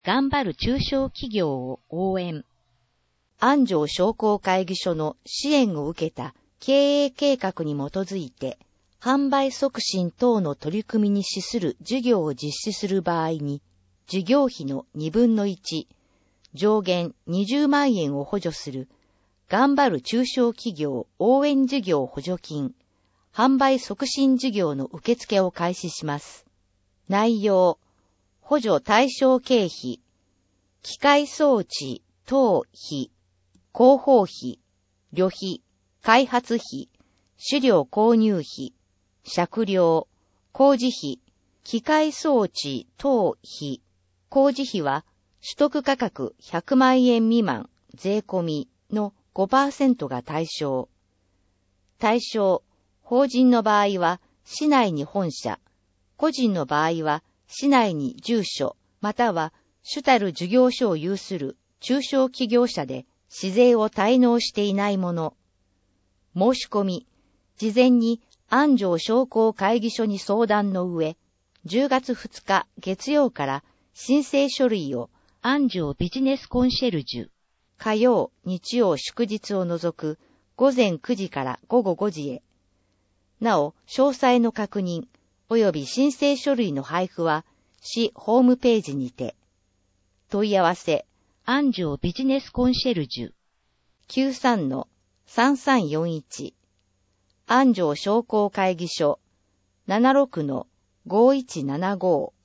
頑張る中小企業を応援。 安城商工会議所の支援を受けた経営計画に基づいて、販売促進等の取り組みに資する事業を実施する場合に、事業費の1/2、上限20万円を補助する、頑張る中小企業応援事業補助金、販売促進事業の受付を開始します。内容、補助対象経費、機械装置等費、広報費、旅費、開発費、資料購入費、借料、工事費、機械装置等費。工事費は取得価格100万円未満税込みの 5% が対象。対象、法人の場合は市内に本社、個人の場合は市内に住所、または主たる事業所を有する中小企業者で市税を滞納していないもの。申し込み、事前に安城商工会議所に相談の上、10月2日月曜から申請書類を安城ビジネスコンシェルジュ、 火曜、日曜、祝日を除く午前9時から午後5時へ。なお、詳細の確認及び申請書類の配布は市ホームページにて。問い合わせ、 安城ビジネスコンシェルジュ、 93-3341。安城商工会議所、76-5175。